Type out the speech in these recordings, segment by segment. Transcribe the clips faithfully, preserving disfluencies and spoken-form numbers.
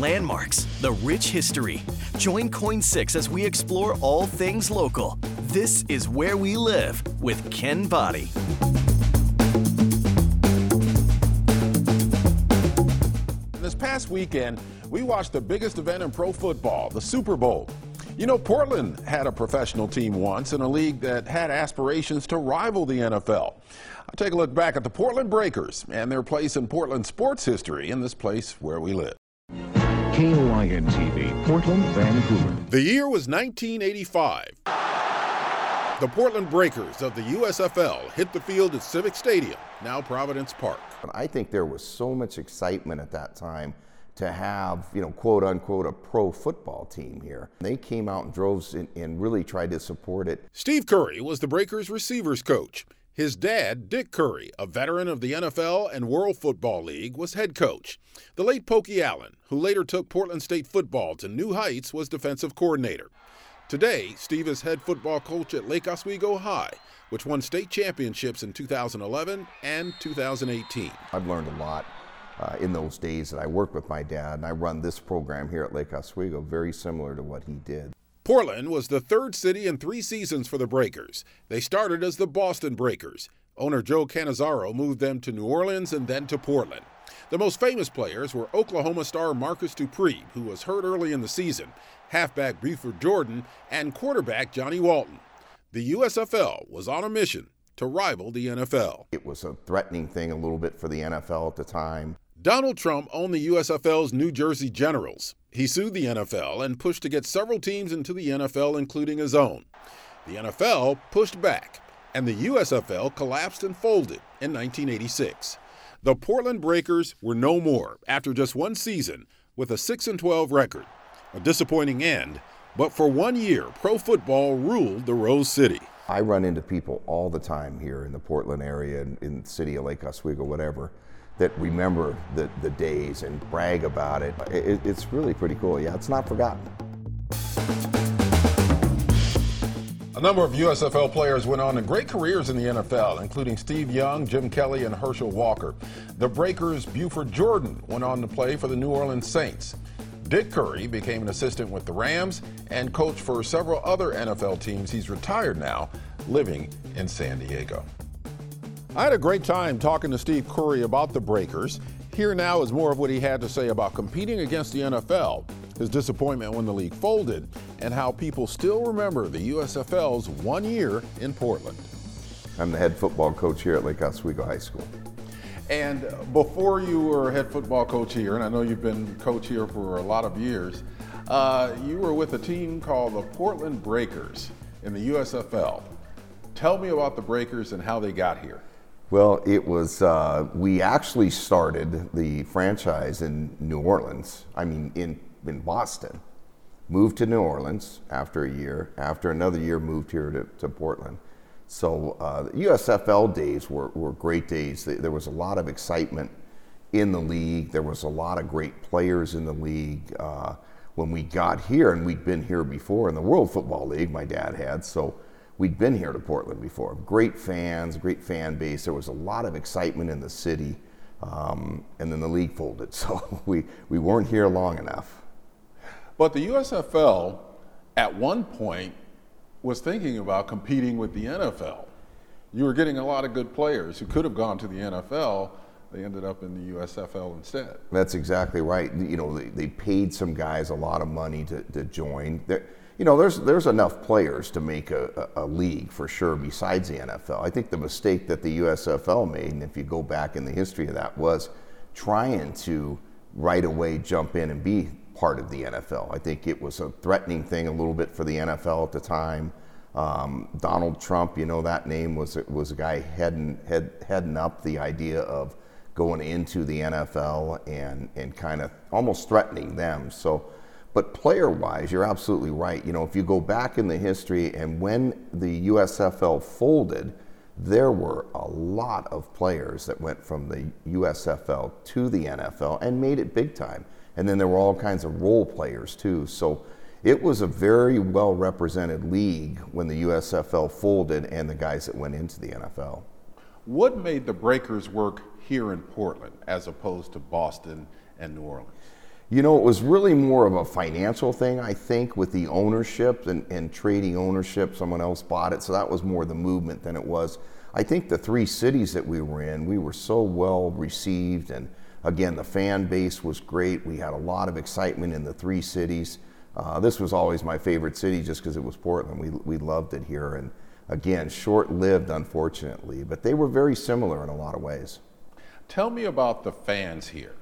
landmarks, the rich history. Join Coin six as we explore all things local. This is Where We Live with Ken Body. This past weekend, we watched the biggest event in pro football, the Super Bowl. You know, Portland had a professional team once in a league that had aspirations to rival the N F L. I'll take a look back at the Portland Breakers and their place in Portland sports history in this place where we live. K O I N T V, Portland, Vancouver. The year was nineteen eighty-five. The Portland Breakers of the U S F L hit the field at Civic Stadium, now Providence Park. I think there was so much excitement at that time to have, you know, quote unquote, a pro football team here. They came out in droves and, and really tried to support it. Steve Curry was the Breakers receivers coach. His dad, Dick Curry, a veteran of the N F L and World Football League, was head coach. The late Pokey Allen, who later took Portland State football to new heights, was defensive coordinator. Today, Steve is head football coach at Lake Oswego High, which won state championships in two thousand eleven and two thousand eighteen. I've learned a lot uh, in those days that I worked with my dad, and I run this program here at Lake Oswego, very similar to what he did. Portland was the third city in three seasons for the Breakers. They started as the Boston Breakers. Owner Joe Cannizzaro moved them to New Orleans and then to Portland. The most famous players were Oklahoma star Marcus Dupree, who was hurt early in the season, halfback Buford Jordan, and quarterback Johnny Walton. The U S F L was on a mission to rival the N F L. It was a threatening thing a little bit for the N F L at the time. Donald Trump owned the U S F L's New Jersey Generals. He sued the N F L and pushed to get several teams into the N F L, including his own. The N F L pushed back, and the U S F L collapsed and folded in nineteen eighty-six. The Portland Breakers were no more after just one season with a six and twelve record. A disappointing end, but for one year, pro football ruled the Rose City. I run into people all the time here in the Portland area, in, in the city of Lake Oswego, whatever, that remember the, the days and brag about it. it. It's really pretty cool. Yeah, it's not forgotten. A number of U S F L players went on to great careers in the N F L, including Steve Young, Jim Kelly, and Herschel Walker. The Breakers' Buford Jordan went on to play for the New Orleans Saints. Dick Curry became an assistant with the Rams and coached for several other N F L teams. He's retired now, living in San Diego. I had a great time talking to Steve Curry about the Breakers. Here now is more of what he had to say about competing against the N F L, his disappointment when the league folded, and how people still remember the U S F L's one year in Portland. I'm the head football coach here at Lake Oswego High School. And before you were head football coach here, and I know you've been coach here for a lot of years, uh, you were with a team called the Portland Breakers in the U S F L. Tell me about the Breakers and how they got here. Well, it was, uh, we actually started the franchise in New Orleans, I mean in, in Boston. Moved to New Orleans after a year, after another year moved here to, to Portland. So uh, the U S F L days were, were great days. There was a lot of excitement in the league. There was a lot of great players in the league. Uh, when we got here, and we'd been here before in the World Football League, my dad had, so we'd been here to Portland before. Great fans, great fan base. There was a lot of excitement in the city, um, and then the league folded, so we, we weren't here long enough. But the U S F L, at one point, was thinking about competing with the N F L. You were getting a lot of good players who could have gone to the N F L. They ended up in the U S F L instead. That's exactly right. You know, they, they paid some guys a lot of money to, to join. There, you know, there's there's enough players to make a, a, a league for sure besides the N F L. I think the mistake that the U S F L made, and if you go back in the history of that, was trying to right away jump in and be part of the N F L. I think it was a threatening thing a little bit for the N F L at the time. Um, Donald Trump, you know, that name was was a guy heading head, heading up the idea of going into the N F L and and kind of almost threatening them. So, but player-wise, you're absolutely right. You know, if you go back in the history, and when the U S F L folded, there were a lot of players that went from the U S F L to the N F L and made it big time. And then there were all kinds of role players too. So it was a very well represented league when the U S F L folded and the guys that went into the N F L. What made the Breakers work here in Portland as opposed to Boston and New Orleans? You know, it was really more of a financial thing, I think, with the ownership and, and trading ownership. Someone else bought it, so that was more the movement than it was. I think the three cities that we were in, we were so well received, and again, the fan base was great. We had a lot of excitement in the three cities. Uh, this was always my favorite city just because it was Portland. We, we loved it here, and again, short-lived, unfortunately, but they were very similar in a lot of ways. Tell me about the fans here.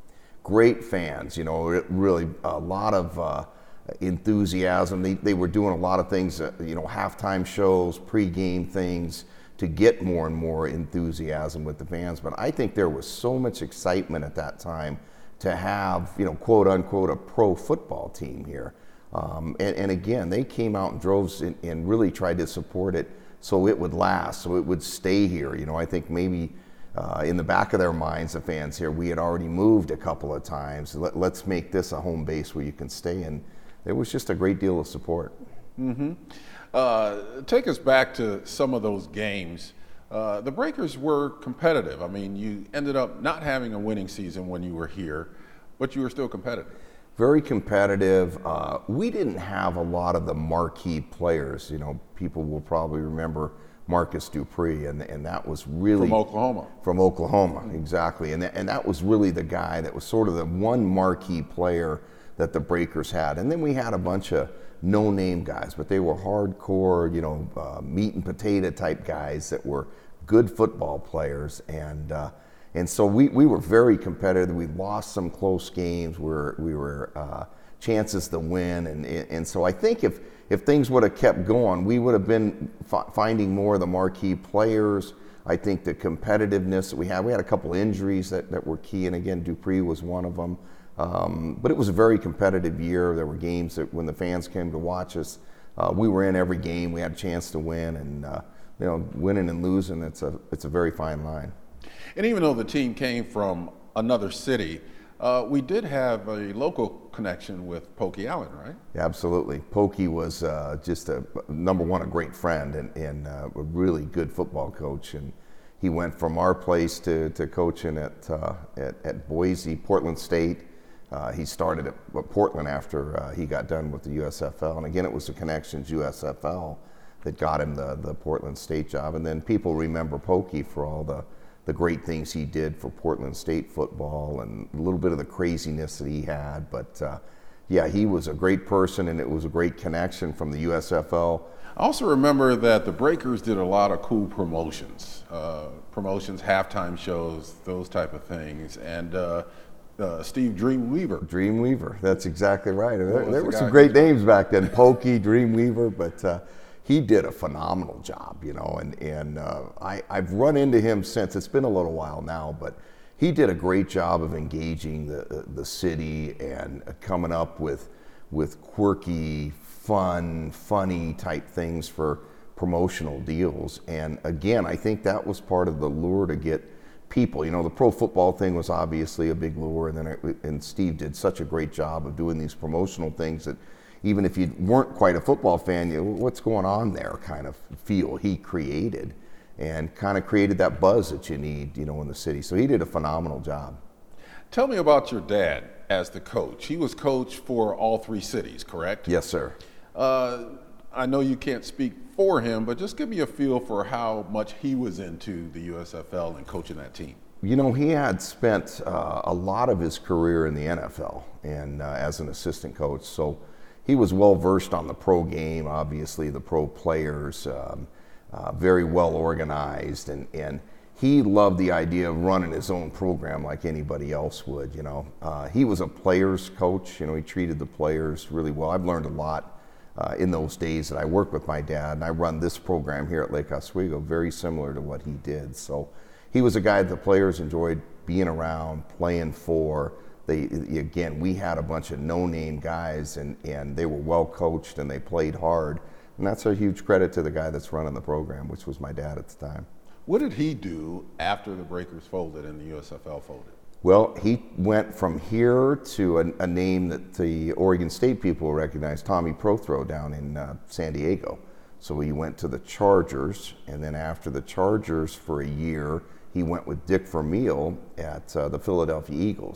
Great fans, you know, really a lot of uh, enthusiasm. They, they were doing a lot of things, uh, you know, halftime shows, pre-game things to get more and more enthusiasm with the fans. But I think there was so much excitement at that time to have, you know, quote unquote, a pro football team here. Um, and, and again, they came out in droves and, and really tried to support it so it would last, so it would stay here. You know, I think maybe Uh, in the back of their minds, the fans here, we had already moved a couple of times. Let, let's make this a home base where you can stay. And there was just a great deal of support. Mm-hmm. Uh, take us back to some of those games. Uh, the Breakers were competitive. I mean, you ended up not having a winning season when you were here, but you were still competitive. Very competitive. Uh, we didn't have a lot of the marquee players. You know, people will probably remember Marcus Dupree, and and that was really from Oklahoma. From Oklahoma, exactly, and th- and that was really the guy that was sort of the one marquee player that the Breakers had, and then we had a bunch of no-name guys, but they were hardcore, you know, uh, meat and potato type guys that were good football players, and uh, and so we we were very competitive. We lost some close games. We were we were uh, chances to win, and and so I think if. If things would have kept going, we would have been f- finding more of the marquee players. I think the competitiveness that we had, we had a couple injuries that, that were key, and again, Dupree was one of them. Um, but it was a very competitive year. There were games that when the fans came to watch us, uh, we were in every game. We had a chance to win, and uh, you know, winning and losing, it's a it's a very fine line. And even though the team came from another city, Uh, we did have a local connection with Pokey Allen, right? Yeah, absolutely. Pokey was uh, just a number one, a great friend, and, and uh, a really good football coach. And he went from our place to, to coaching at, uh, at at Boise, Portland State. Uh, he started at Portland after uh, he got done with the U S F L, and again, it was the connections U S F L that got him the the Portland State job. And then people remember Pokey for all the the great things he did for Portland State football and a little bit of the craziness that he had. But uh, yeah, he was a great person, and it was a great connection from the U S F L. I also remember that the Breakers did a lot of cool promotions, uh, promotions, halftime shows, those type of things. And uh, uh, Steve Dreamweaver. Dreamweaver, that's exactly right. There, there the were guy? some great names back then, Pokey, Dreamweaver, but uh, he did a phenomenal job, you know, and, and uh, I, I've run into him since. It's been a little while now, but he did a great job of engaging the the city and coming up with with quirky, fun, funny type things for promotional deals. And again, I think that was part of the lure to get people. You know, the pro football thing was obviously a big lure, and then it, and Steve did such a great job of doing these promotional things that even if you weren't quite a football fan, you know, what's going on there kind of feel he created, and kind of created that buzz that you need, you know, in the city. So he did a phenomenal job. Tell me about your dad as the coach. He was coach for all three cities, correct? Yes, sir. Uh, I know you can't speak for him, but just give me a feel for how much he was into the U S F L and coaching that team. You know, he had spent uh, a lot of his career in the N F L and uh, as an assistant coach. So he was well versed on the pro game, obviously the pro players, um, uh, very well organized, and, and he loved the idea of running his own program like anybody else would, you know. Uh, he was a players coach, you know, he treated the players really well. I've learned a lot uh, in those days that I worked with my dad, and I run this program here at Lake Oswego, very similar to what he did. So he was a guy that the players enjoyed being around, playing for. They, again, we had a bunch of no-name guys, and, and they were well coached, and they played hard. And that's a huge credit to the guy that's running the program, which was my dad at the time. What did he do after the Breakers folded and the U S F L folded? Well, he went from here to a, a name that the Oregon State people will recognize, Tommy Prothro, down in uh, San Diego. So he went to the Chargers, and then after the Chargers for a year, he went with Dick Vermeil at uh, the Philadelphia Eagles.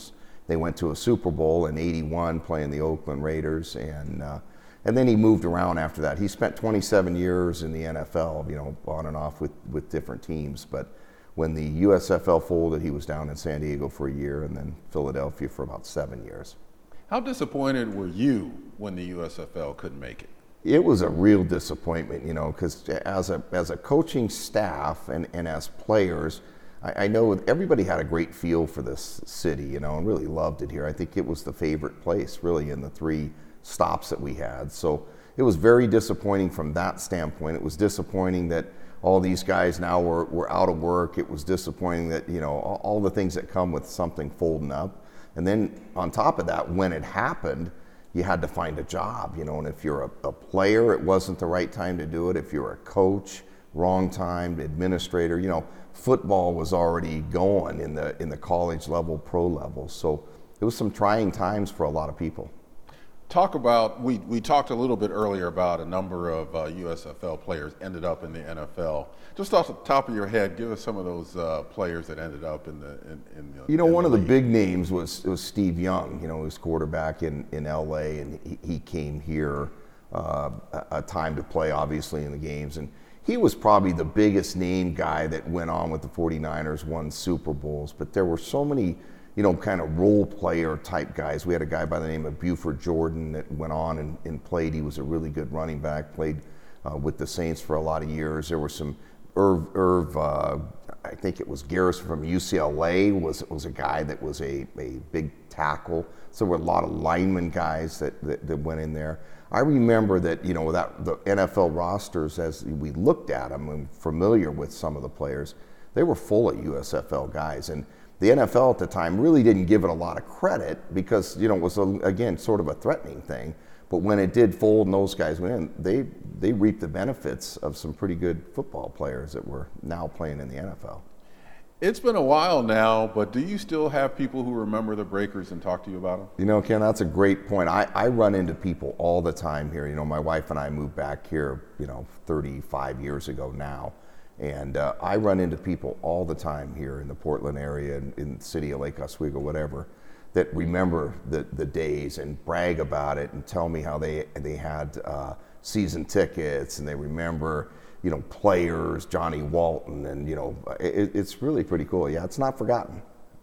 they went to a Super Bowl in eighty-one playing the Oakland Raiders, and uh, and then he moved around after that. He spent twenty-seven years in the N F L, you know, on and off with, with different teams. But when the U S F L folded, he was down in San Diego for a year and then Philadelphia for about seven years. How disappointed were you when the U S F L couldn't make it? It was a real disappointment, you know, because as a as a coaching staff and, and as players, I, I know everybody had a great feel for this city, you know, and really loved it here. I think it was the favorite place, really, in the three stops that we had. So it was very disappointing from that standpoint. It was disappointing that all these guys now were, were out of work. It was disappointing that, you know, all, all the things that come with something folding up. And then on top of that, when it happened, you had to find a job, you know, and if you're a, a player, it wasn't the right time to do it. If you're a coach, wrong time, administrator, you know, football was already going in the in the college level, pro level. So it was some trying times for a lot of people. Talk about, we, we talked a little bit earlier about a number of uh, U S F L players ended up in the N F L. Just off the top of your head, give us some of those uh, players that ended up in the in, in the You know, in one the of the league. big names was was Steve Young. You know, he was quarterback in, in L A, and he, he came here uh, a, a time to play, obviously, in the games. And he was probably the biggest name guy that went on with the forty-niners, won Super Bowls. But there were so many, you know, kind of role player type guys. We had a guy by the name of Buford Jordan that went on and, and played. He was a really good running back, played uh, with the Saints for a lot of years. There were some, Irv, Irv uh, I think it was Garrison from U C L A was was a guy that was a, a big tackle. So there were a lot of lineman guys that, that, that went in there. I remember that, you know, that the N F L rosters, as we looked at them and familiar with some of the players, they were full of U S F L guys. And the N F L at the time really didn't give it a lot of credit because, you know, it was, a, again, sort of a threatening thing. But when it did fold and those guys went in, they, they reaped the benefits of some pretty good football players that were now playing in the N F L. It's been a while now, but do you still have people who remember the Breakers and talk to you about them? You know, Ken, that's a great point. I, I run into people all the time here. You know, my wife and I moved back here, you know, thirty-five years ago now. And uh, I run into people all the time here in the Portland area, in, in the city of Lake Oswego, whatever, that remember the, the days and brag about it and tell me how they they had uh, season tickets and they remember, you know, players, Johnny Walton, and, you know, it, it's really pretty cool. Yeah, it's not forgotten.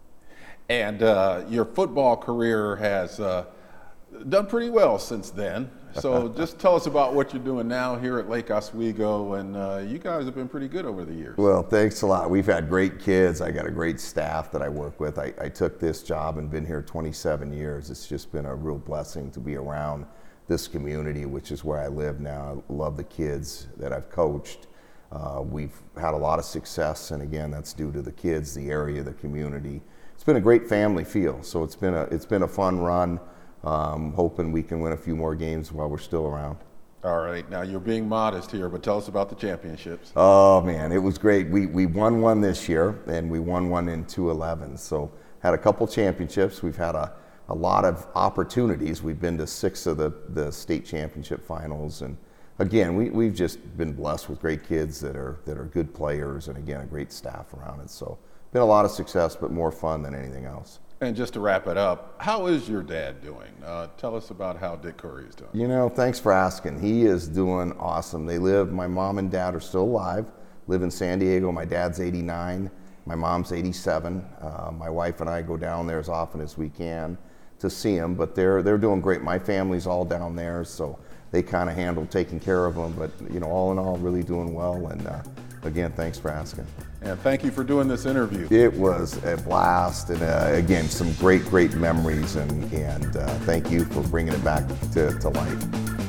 And uh, your football career has uh, done pretty well since then. So just tell us about what you're doing now here at Lake Oswego, and uh, you guys have been pretty good over the years. Well, thanks a lot. We've had great kids. I got a great staff that I work with. I, I took this job and been here twenty-seven years. It's just been a real blessing to be around this community, which is where I live now. I love the kids that I've coached. Uh, we've had a lot of success, and again, that's due to the kids, the area, the community. It's been a great family feel, so it's been a it's been a fun run. Um, hoping we can win a few more games while we're still around. All right, now you're being modest here, but tell us about the championships. Oh man, it was great. We we won one this year, and we won one in two eleven. So had a couple championships. We've had a, a lot of opportunities. We've been to six of the, the state championship finals, and again, we we've just been blessed with great kids that are that are good players, and again, a great staff around it. So been a lot of success, but more fun than anything else. And just to wrap it up, how is your dad doing? Uh, tell us about how Dick Curry is doing. You know, thanks for asking. He is doing awesome. They live, my mom and dad are still alive, live in San Diego. My dad's eighty-nine, my mom's eighty-seven. Uh, my wife and I go down there as often as we can to see them, but they're, they're doing great. My family's all down there, so they kind of handle taking care of them, but you know, all in all, really doing well. And uh, again, thanks for asking. And thank you for doing this interview. It was a blast, and uh, again, some great, great memories, and, and uh, thank you for bringing it back to, to life.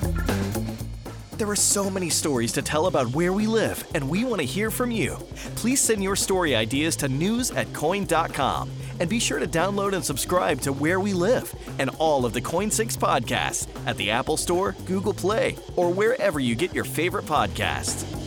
There are so many stories to tell about where we live, and we want to hear from you. Please send your story ideas to news at coin dot com, and be sure to download and subscribe to Where We Live and all of the Coin six podcasts at the Apple Store, Google Play, or wherever you get your favorite podcasts.